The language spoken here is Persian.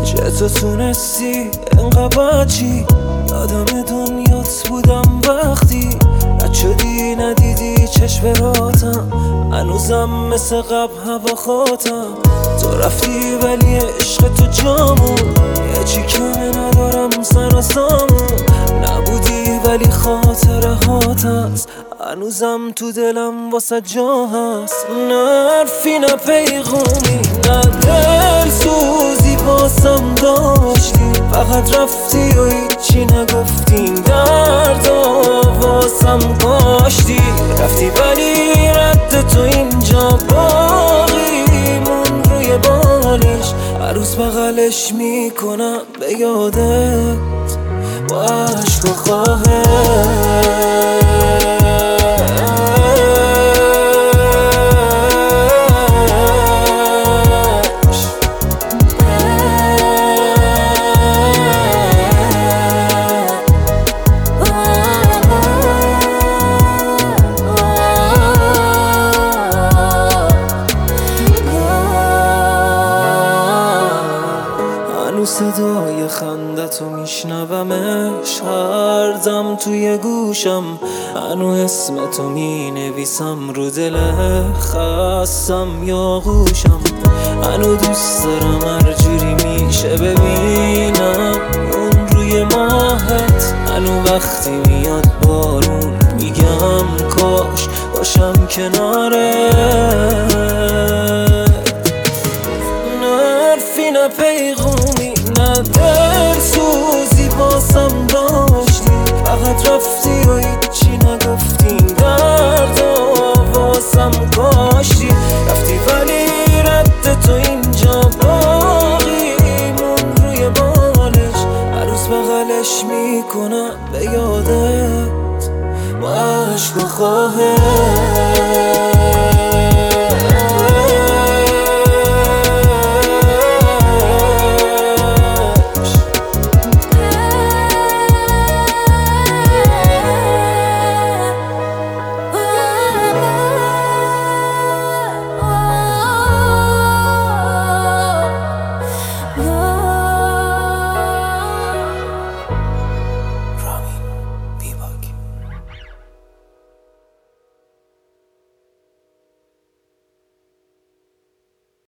چطور تونستی انقدر بچی؟ یادم دنیات بودم وقتی رد شدی ندیدی چشم راتم، هنوزم مثل قبل هوا خاتم. تو رفتی ولی عشق تو جامون، یه چی کمه ندارم سر و سامون. نبودی ولی خاطره هات هست، هنوزم تو دلم واسه جا هست. نه حرفی نه پیغومی نه دل سوزی باسم داشتی، فقط رفتی و هیچی نگفتی. درد واسم کاشتی، رفتی ولی رد تو اینجا باقی مون روی بالش. هر روز بغلش میکنم به یادت با عشق و خواهش. صدای خندتو میشنومش هر دم توی گوشم، هنو اسمتو مینویسم رو دل خستم یا گوشم. هنو دوست دارم هر جوری میشه ببینم اون روی ماهت. هنو وقتی میاد بارون میگم کاش باشم کنارت. نه حرفی نه پیغومی نه دل سوزی باسم داشتی، فقط رفتی و هیچی نگفتی. درد واسم کاشتی، رفتی ولی رد تو اینجا باقی مون روی بالش. هر روز بغلش میکنم به یادت با عشق و خواهش.